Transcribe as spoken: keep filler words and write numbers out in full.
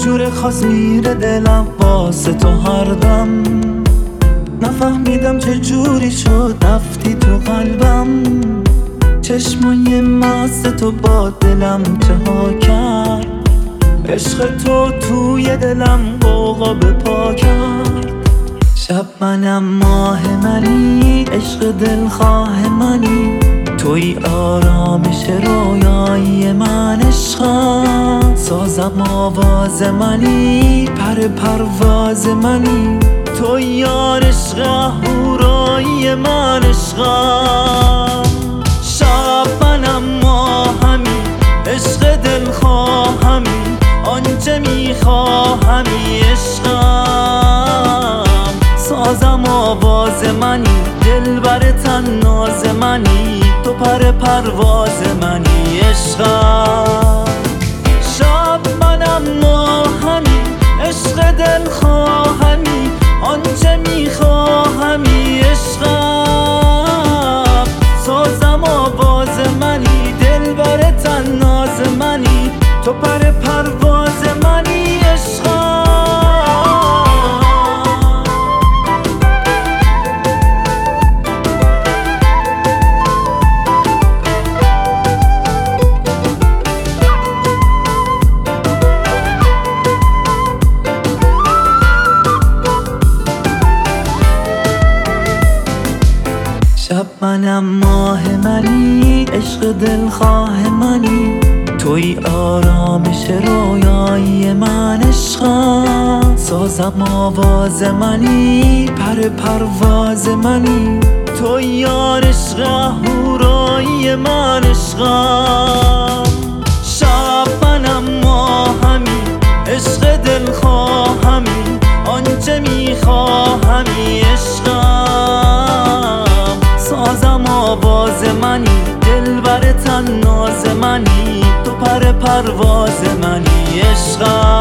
جور خاص میره دلم واسه تو هر دم. نفهمیدم چه جوری شد رفتی تو قلبم. چشمای مست تو با دلم چه ها کرد. عشق تو توی دلم غوغا به پا کرد. شب منم ماه منی، عشق دلخواه منی، توی آرامش رویایی من عشقم. سازم آواز منی، پر پرواز منی، توی یار عشق اهورایی من عشقم. شب منم ماهمی، عشق دلخواهمی، آنچه میخواهمی عشقم. سازم آواز منی، دلبر طناز منی، تو پر پرواز منی عشقم. شب منم ماهمی، عشق دلخواهمی، آنچه میخواهمی عشقم. سازم آواز منی، دلبر طناز منی، تو پر پرواز منی عشقم. شب منم ماه منی، عشق دلخواه منی، توی آرامش رویایی من عشقم. سازم آواز منی، پر پرواز منی، توی یار عشق اهورایی من عشقم. شب منم ماهمی، عشق دلخواهمی، آنچه میخواهمی عشقم. سازم آواز منی، دلبر طناز منی، تو پر پرواز منی عشقم.